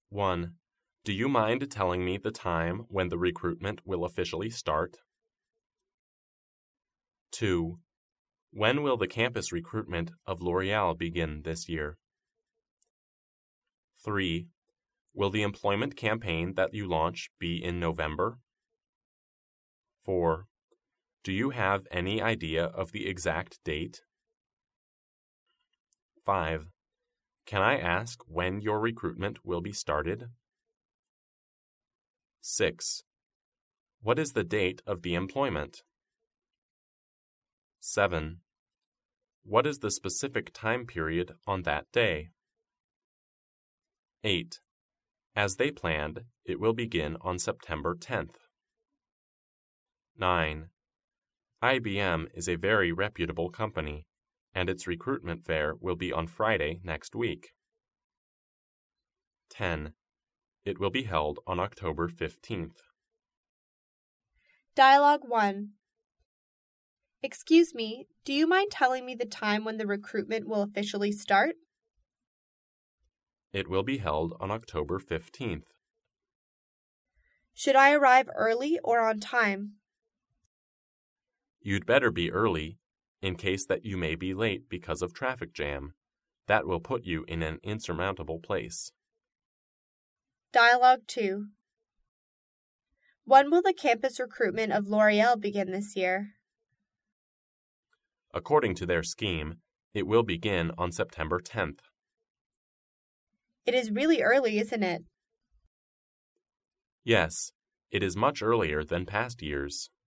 1. Do you mind telling me the time when the recruitment will officially start? 2. When will the campus recruitment of L'Oreal begin this year? 3. Will the employment campaign that you launch be in November? 4. Do you have any idea of the exact date? 5. Can I ask when your recruitment will be started? 6. What is the date of the employment? 7. What is the specific time period on that day? 8. As they planned, it will begin on September 10th. 9. IBM is a very reputable company, and its recruitment fair will be on Friday next week. 10. It will be held on October 15th. Dialogue 1. Excuse me, do you mind telling me the time when the recruitment will officially start? It will be held on October 15th. Should I arrive early or on time? You'd better be early, in case that you may be late because of traffic jam. That will put you in an insurmountable place. Dialogue 2. When will the campus recruitment of L'Oreal begin this year? According to their scheme, it will begin on September 10th. It is really early, isn't it? Yes, it is much earlier than past years.